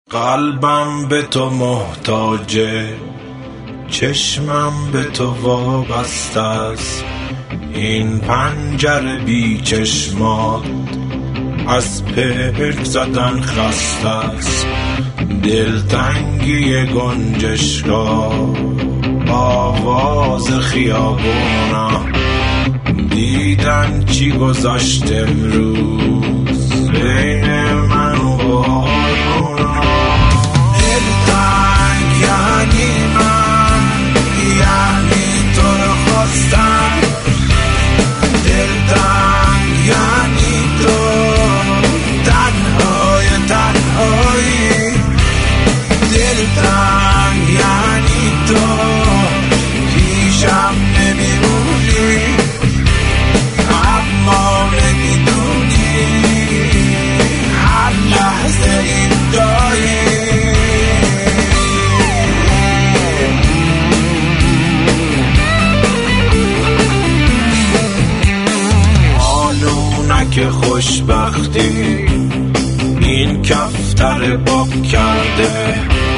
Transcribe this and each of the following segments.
قلبم به تو محتاجه، چشمم به تو وابسته است. این پنجره بی چشمات از پرک زدن خسته است. دلتنگی گنجشگاه، آواز خیابونا، دیدن چی گذاشت امروز بین من و بارونا. دلتنگ یعنی من، یعنی تو رو خواستم. دلتنگ یعنی تو، تنهایی. دلتنگ یعنی تو، پیشم نمیمونی اما نمیدونی هر لحظه این دایی. آلونک خوشبختی این کفتر باب کرده،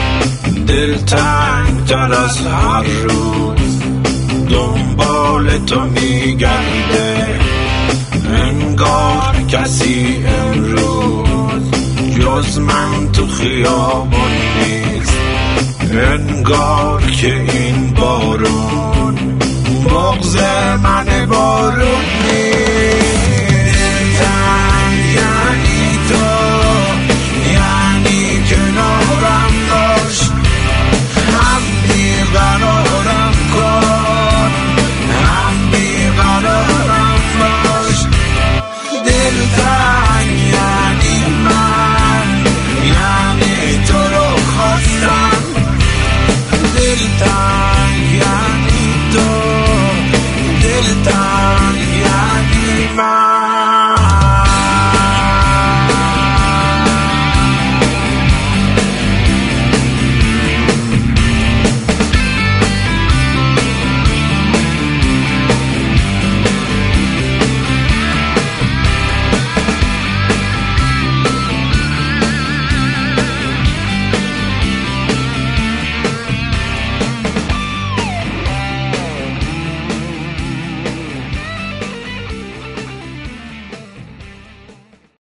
دلتنگ تر از هر روز دنبال تو میگرده. انگار کسی امروز جز من تو خیابون نیست. انگار که این بارون بغض من بارون نیست.